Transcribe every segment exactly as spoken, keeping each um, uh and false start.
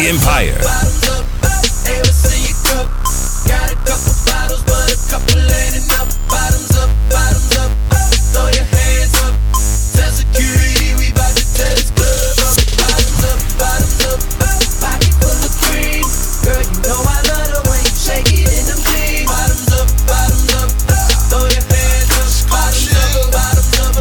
the Empire. Got a couple bottles, but a couple ain't enough. Bottoms up, bottoms up, throw your hands up. Tell security we bout to tear this club up. Bottoms up, bottoms up, pocket full of cream. Girl, you know I love the way you shake it in them jeans. Bottoms up, bottoms up, throw your hands up. Bottoms up, bottoms up,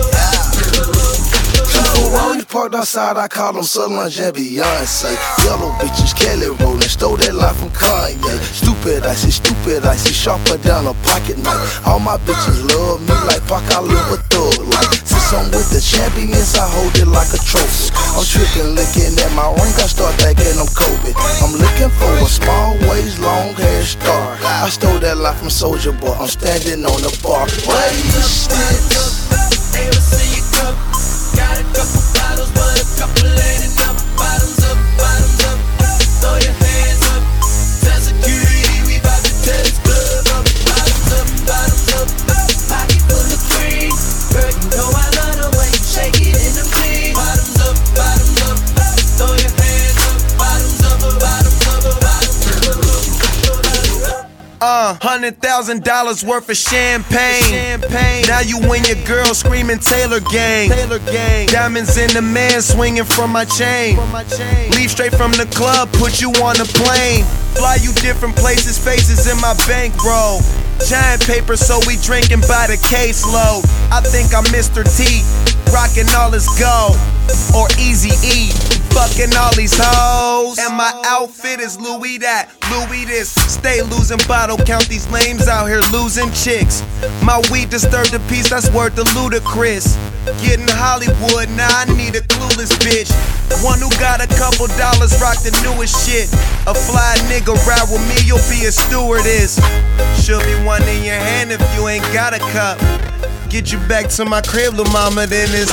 When we parked outside, I called them Solange and Beyonce. Yellow bitches, Kelly rolling, stole that line from Kanye. Stupid icy, stupid icy, sharper down a pocket knife. All my bitches love me like Pac, I live a thug life. Since I'm with the champions, I hold it like a trophy. I'm tripping, looking at my ring, I start thinking I'm Kobe. I'm looking for a small waist, long hair star. I stole that line from Soulja Boy, I'm standing on the bar. Wasted. Ever see you come? Got a couple bottles, but a couple ain't enough. Bottoms up, bottoms up, throw your hands up. Tell security we bout to tear this club up. Bottoms up, bottoms up, pocket full of cream. Girl, you know I love the way you shake it in them jeans. Bottoms up, bottoms up, throw your hands up. Bottoms up, bottoms up, bottoms up. Uh, hundred thousand dollars worth of champagne. champagne. Now you and your girl screaming Taylor Gang. Taylor Gang. Diamonds in the man swinging from my chain. From my chain. Leave straight from the club, put you on a plane. Fly you different places, faces in my bankroll. Giant paper, so we drinking by the caseload. I think I'm Mister T, rocking all his gold. Or Easy E, fucking all these hoes. And my outfit is Louis that, Louis this. Stay losing bottle, count these lames out here losing chicks. My weed disturbed the peace, that's worth the ludicrous. Getting Hollywood, now I need a clueless bitch. One who got a couple dollars, rock the newest shit. A fly nigga ride with me, you'll be a stewardess. Should be one in your hand if you ain't got a cup. Get you back to my crib, lil' mama, then it's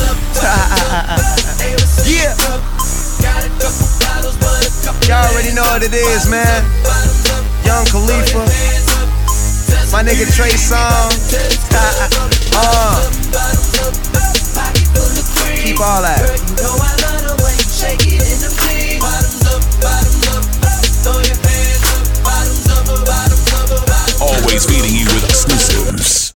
yeah. Y'all already know what it is, man. Young Khalifa, my nigga Trey Songz. uh